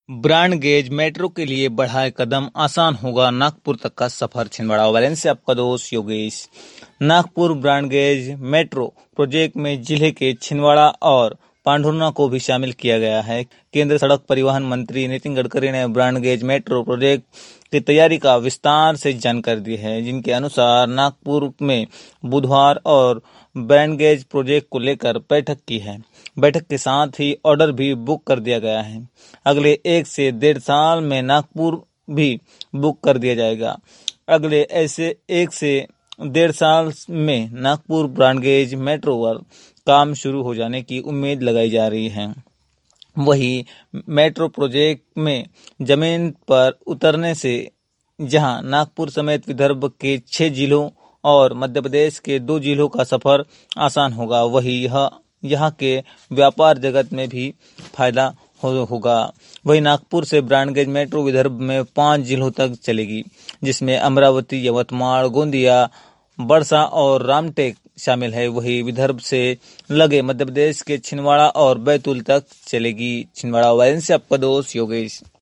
Broad gauge metro के लिए बढ़ाए कदम, आसान होगा नागपुर तक का सफर। छिंदवाड़ा वायलेंस से आपका दोस्त Yogesh. Nagpur broad gauge metro project में जिले के छिंदवाड़ा और पांढुर्णा को भी शामिल किया गया है। केंद्र सड़क परिवहन मंत्री नितिन गडकरी ने ब्रॉड गेज मेट्रो प्रोजेक्ट की तैयारी का विस्तार से जानकारी दी है, जिनके अनुसार नागपुर में बुधवार और ब्रॉड गेज प्रोजेक्ट को लेकर बैठक की है। बैठक के साथ ही ऑर्डर भी बुक कर दिया गया है। अगले 1 से 1.5 साल में नागपुर भी बुक कर दिया जाएगा। अगले ऐसे 1 से 1.5 साल में नागपुर ब्रॉड गेज मेट्रो पर काम शुरू हो जाने की उम्मीद लगाई जा रही है। वहीं मेट्रो प्रोजेक्ट में जमीन पर उतरने से जहां नागपुर समेत विदर्भ के 6 जिलों और मध्य प्रदेश के 2 जिलों का सफर आसान होगा, वहीं यहाँ के व्यापार जगत में भी फायदा होगा। वहीं नागपुर से ब्रॉड गेज मेट्रो विदर्भ में 5 जिलों तक चलेगी, जिसमें अमरावती, यवतमाल, गोंदिया, बड़सा और रामटेक शामिल है। वहीं विदर्भ से लगे मध्य प्रदेश के छिंदवाड़ा और बैतूल तक चलेगी। छिंदवाड़ा वायलेंस से आपका दोस्त योगेश।